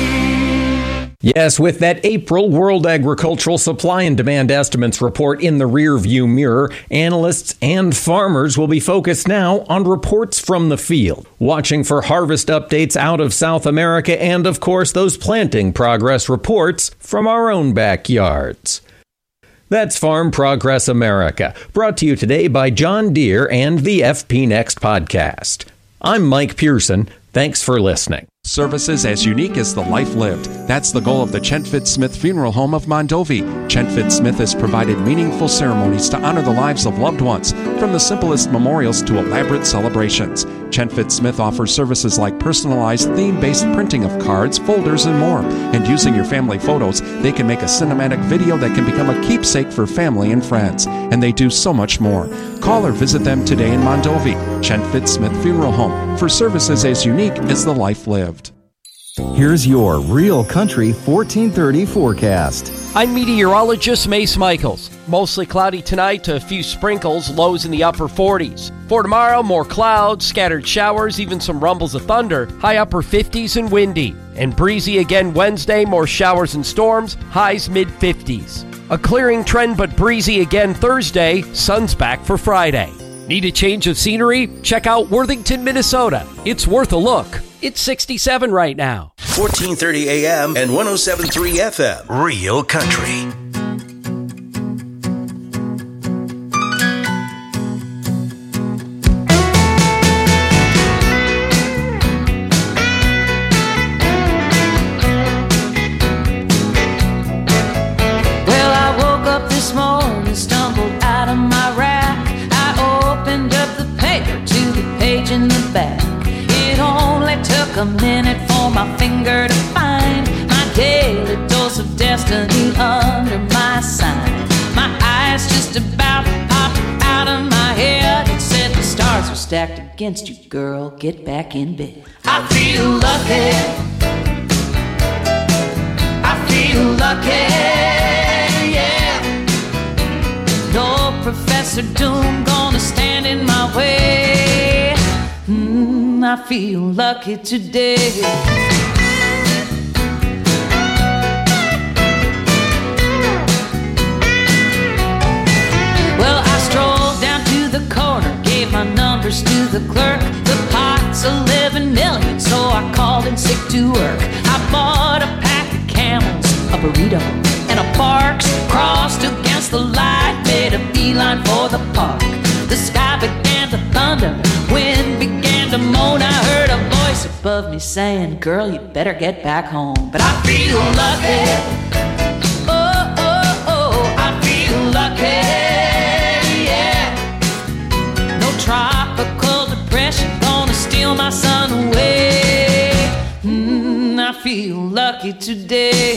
Yes, with that April World Agricultural Supply and Demand Estimates report in the rearview mirror, analysts and farmers will be focused now on reports from the field, watching for harvest updates out of South America and, of course, those planting progress reports from our own backyards. That's Farm Progress America, brought to you today by John Deere and the F P Next podcast. I'm Mike Pearson. Thanks for listening. Services as unique as the life lived. That's the goal of the Chentfit Smith Funeral Home of Mondovi. Chentfit Smith has provided meaningful ceremonies to honor the lives of loved ones, from the simplest memorials to elaborate celebrations. Chentfit Smith offers services like personalized theme-based printing of cards, folders, and more. And using your family photos, they can make a cinematic video that can become a keepsake for family and friends. And they do so much more. Call or visit them today in Mondovi. Chentfit Smith Funeral Home, for services as unique as the life lived. Here's your Real Country fourteen thirty forecast. I'm meteorologist Mace Michaels. Mostly cloudy tonight to a few sprinkles, lows in the upper forties. For tomorrow, more clouds, scattered showers, even some rumbles of thunder, high upper fifties and windy. And breezy again Wednesday, more showers and storms, highs mid fifties. A clearing trend but breezy again Thursday, sun's back for Friday. Need a change of scenery? Check out Worthington, Minnesota. It's worth a look. It's sixty-seven right now. fourteen thirty A M and one oh seven point three F M. Real Country. a minute for my finger to find my daily dose of destiny under my sign. My eyes just about popped out of my head and said the stars are stacked against you, girl, get back in bed. I feel lucky, I feel lucky, yeah. No Professor Doom gonna stand in my way. Mm, I feel lucky today. Well, I strolled down to the corner, gave my numbers to the clerk. The pot's eleven million, so I called in sick to work. I bought a pack of Camels, a burrito, and a Parks. Crossed against the light, made a beeline for the park. The sky began to thunder, wind began to moan. I heard a voice above me saying, girl, you better get back home. But I feel lucky, oh, oh, oh, I feel lucky. Tropical depression gonna steal my sun away. Mm, I feel lucky today.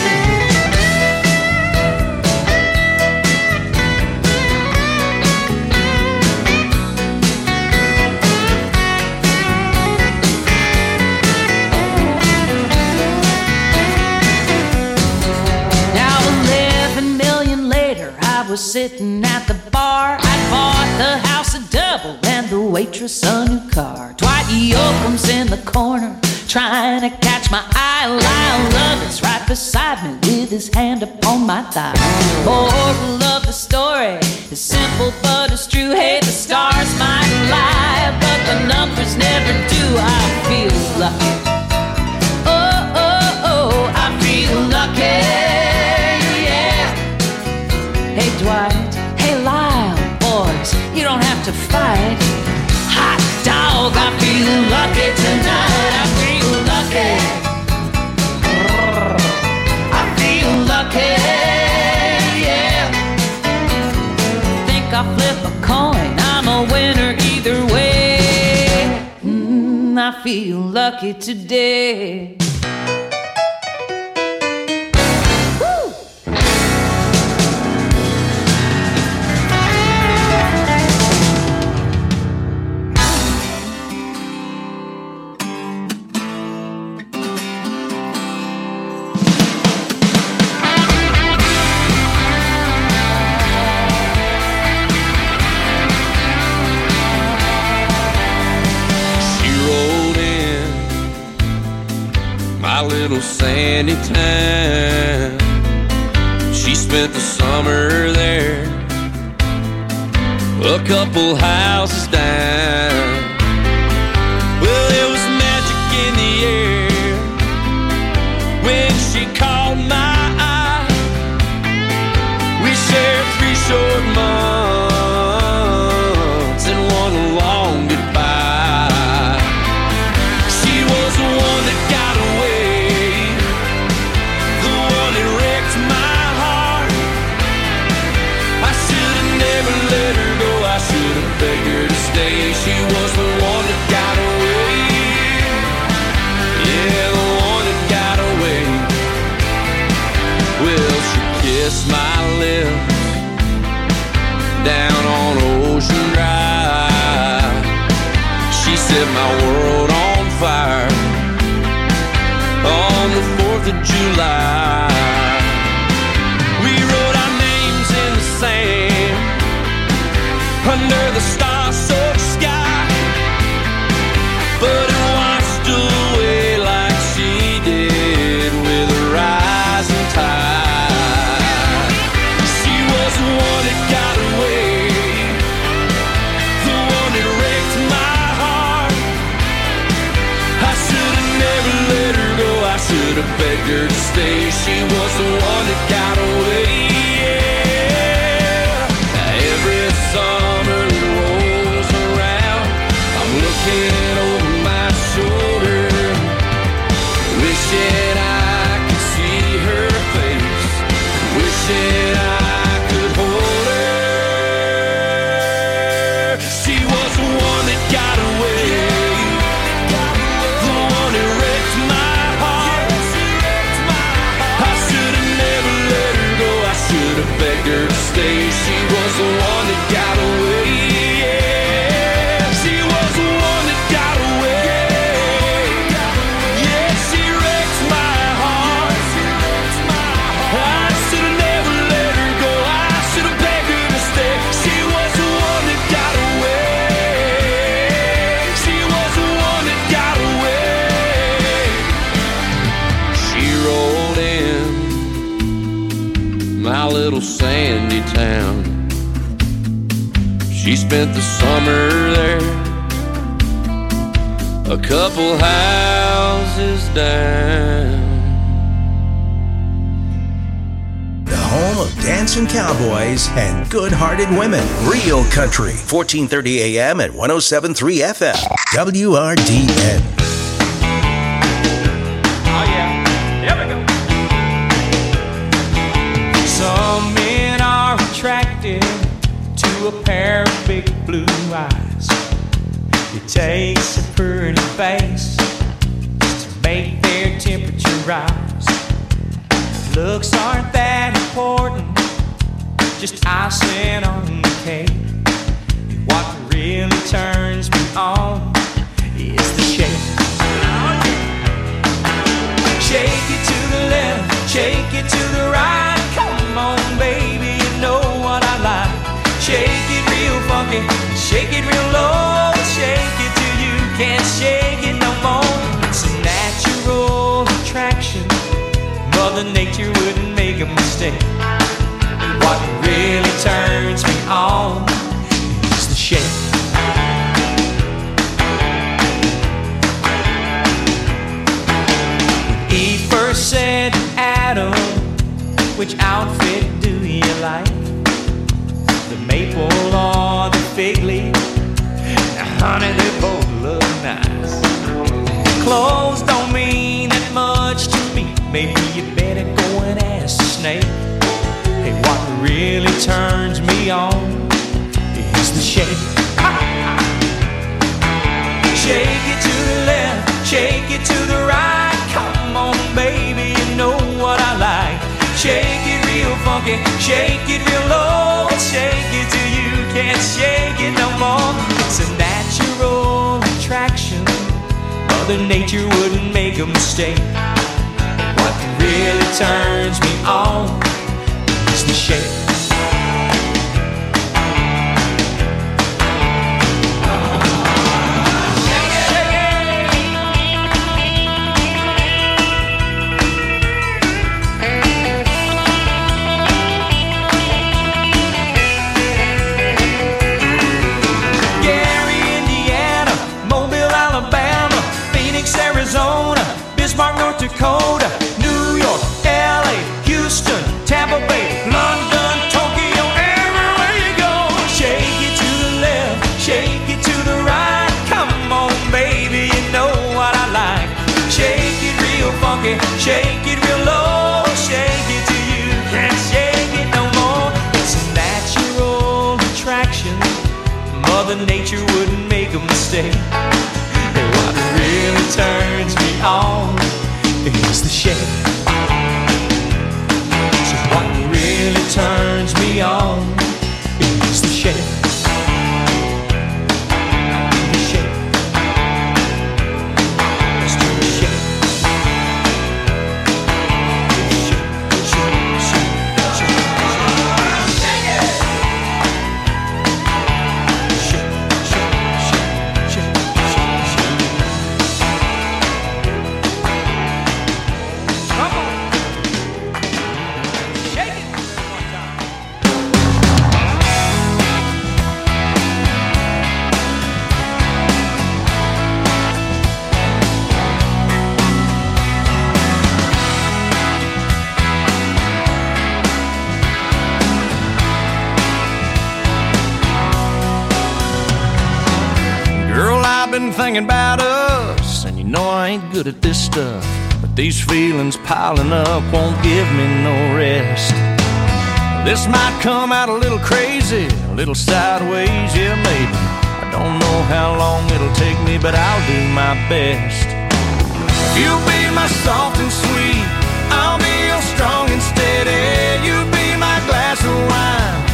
Now eleven million later, I was sitting at the bar. I bought the house a double and the waitress a new car. Dwight Yoakam's in the corner trying to catch my eye. Lyle Lovett's right beside me with his hand upon my thigh. Moral of the story is simple but it's true. Hey, the stars might lie, but the numbers never do. I feel lucky. Oh, oh, oh, I feel lucky. Yeah. Hey, Dwight. Hey, Lyle. Boys, you don't have to fight. Hot dog, I feel lucky tonight. I feel lucky. I feel lucky, yeah. Think I'll flip a coin, I'm a winner either way. Mm, I feel lucky today. Little sandy town. She spent the summer there, a couple houses down. Well, there was magic in the air when she caught my eye. We shared three short months and one long goodbye. She was the one that got away, begged her to stay. She was the one that got away. Yeah, the one that got away. Well, she kissed my lips down on Ocean Drive. She set my world on fire on the fourth of July. We wrote our names in the sand under the star-soaked sky, but it washed away like she did with a rising tide. She was the one that got away, the one that wrecked my heart. I should have never let her go, I should have begged her to stay. She was the one that got away. Every summer that rolls around, I'm looking over my shoulder, wishing I could see her face, wishing I could hold her. She was the one that got away, the one that stay. She was the one that got away. Yeah, she was the one that got away. Yeah, she wrecks my heart. I should have never let her go. I should have begged her to stay. She was the one that got away. She was the one that got away. She rolled in my little sandy town. She spent the summer there, a couple houses down. The home of dancing cowboys and good-hearted women. Real Country, fourteen thirty A M at one oh seven point three F M. W R D N. Oh yeah, here we go. Some men are attracted to a pair of big blue eyes. It takes a pretty face to make their temperature rise. Looks aren't that important, just icing on the cake. And what really turns me on is the shake. Shake it to the left, shake it to the right. Come on, baby, you know what I like. Shake it real funky, shake it real low. Shake it till you can't shake it no more. It's a natural attraction. Mother Nature wouldn't make a mistake. What really turns me on is the shake. When Eve first said to Adam, which outfit do you like? The maple or the fig leaf? Now, honey, they both look nice. Clothes don't mean that much to me. Maybe you better go and ask the snake. Hey, what really turns me on is the shake. Shake it to the left, shake it to the right. Come on, baby, you know what I like. Shake it real funky, shake it real low. Shake it till you can't shake it no more. It's a natural attraction. Mother Nature wouldn't make a mistake. What really turns me on is the shake. Arizona, Bismarck, North Dakota, New York, L A, Houston, Tampa Bay, London, Tokyo, everywhere you go. Shake it to the left, shake it to the right. Come on, baby, you know what I like. Shake it real funky, shake it real low. Shake it till you can't shake it no more. It's a natural attraction. Mother Nature wouldn't make a mistake. What really turns me on is the shake. So what really turns me on is the shake. The shake. Let's do the shake. Shake, shake, shake, shake, shake it. Shake, shake, shake, shake, shake, shake. Been thinking about us, and you know I ain't good at this stuff, but these feelings piling up won't give me no rest. This might come out a little crazy, a little sideways, yeah maybe. I don't know how long it'll take me, but I'll do my best. You'll be my soft and sweet, I'll be your strong and steady. You'll be my glass of wine,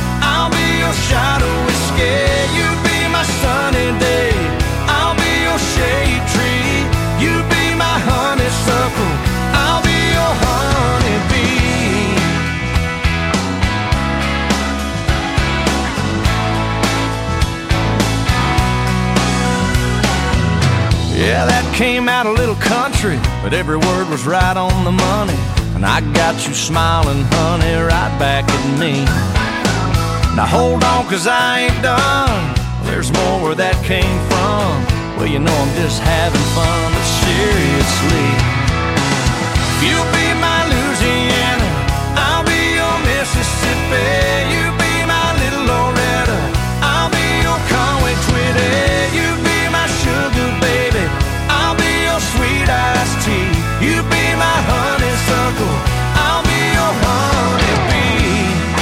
your shot of whiskey. You be my sunny day. I'll be your shade tree. You be my honeysuckle. I'll be your honeybee. Yeah, that came out a little country, but every word was right on the money. And I got you smiling, honey, right back at me. Now hold on, cause I ain't done. There's more where that came from. Well, you know I'm just having fun, but seriously, if you be my Louisiana, I'll be your Mississippi. You be my little Loretta, I'll be your Conway Twitty. You be my sugar baby, I'll be your sweet iced tea. You be my honeysuckle, I'll be your honeybee.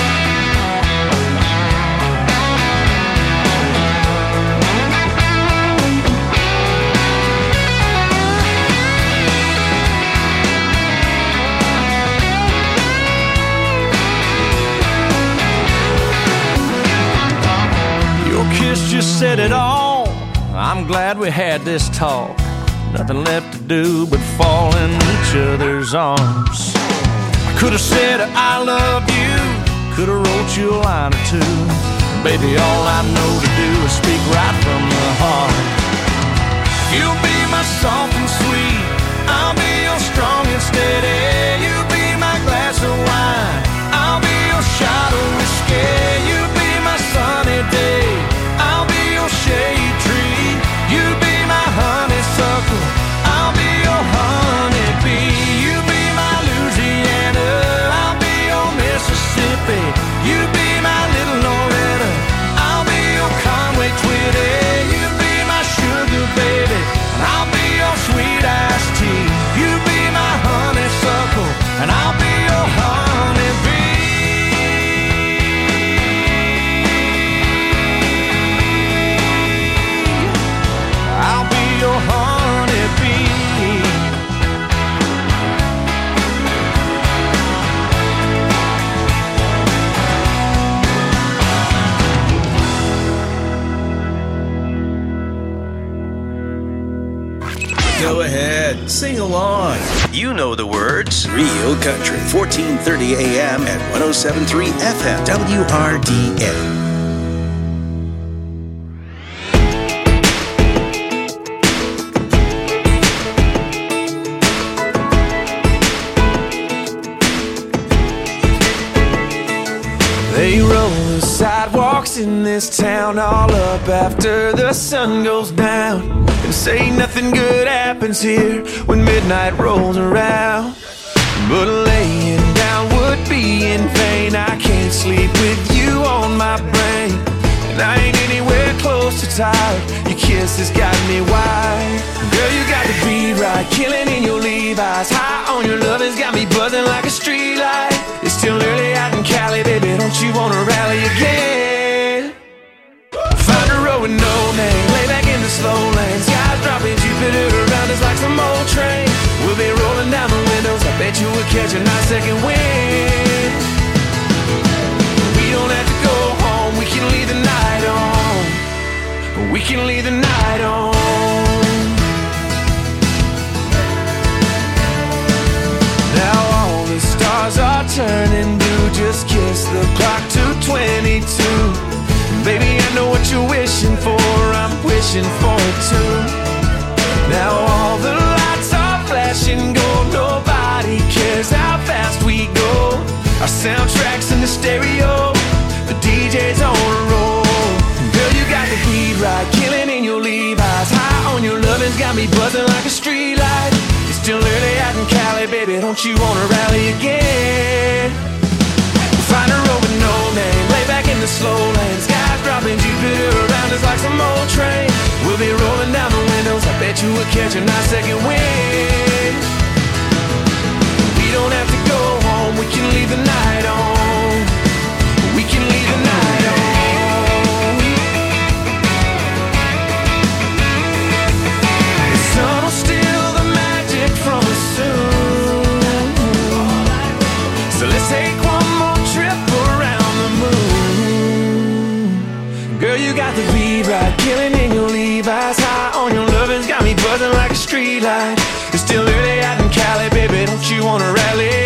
Your kiss just said it all. I'm glad we had this talk. Nothing left to do but fall in each other's arms. I could've said I love you, could've wrote you a line or two. Baby, all I know to do is speak right from the heart. You'll be my soft and sweet, I'll be your strong and steady. You be my glass of wine, I'll be your shot of whiskey. You be my sunny day, I'll be your shade tree. You be my honeysuckle, I'll be your honeybee. You be my Louisiana, I'll be your Mississippi. You be my little Loretta, I'll be your Conway Twitty. You be my sugar baby, and I'll be your sweet iced tea. You be my honeysuckle, and I'll be your honeybee. I'll be your honeybee. Go ahead, sing along. You know the words. Real Country, fourteen thirty A M at one oh seven point three F M, W R D N. They roll the sidewalks in this town all up after the sun goes down, and say nothing good happens here when midnight rolls around. But laying down would be in vain. I can't sleep with you on my brain, and I ain't anywhere close to tired. Your kiss has got me wired. Girl, you got the beat right, killing in your Levi's. High on your love has got me buzzing like a street light. It's still early out in Cali, baby, don't you wanna rally again? Find a road with no name, lay back in the slow lane. Skies dropping, Jupiter around us like some old train. We'll be rolling down the windows, I bet you we'll catch a nice second wind. We don't have to go home, we can leave the night on. We can leave the night on. Now all the stars are turning blue. Just kiss the clock to twenty-two. Baby, I know what you're wishing for, I'm wishing for it too. Now all the lights are flashing gold. Nobody cares how fast we go. Our soundtrack's in the stereo, the D J's on a roll. Girl, you got the beat right, killing in your Levi's. High on your lovin's got me buzzing like a street light. It's still early out in Cali, baby, don't you wanna rally again? Find a road with no name, lay back in the slow lane. Skies dropping, Jupiter around us like some old train. We'll be rolling down the windows, I bet you we'll catch a nice second wind. We don't have to go home, we can leave the night on. We can leave the night on. The sun will steal the magic from us soon. So let's take one more trip around the moon. got the beat right, killing in your Levi's. High on your loving's got me buzzing like a street light. It's still early out in Cali, baby, don't you wanna rally?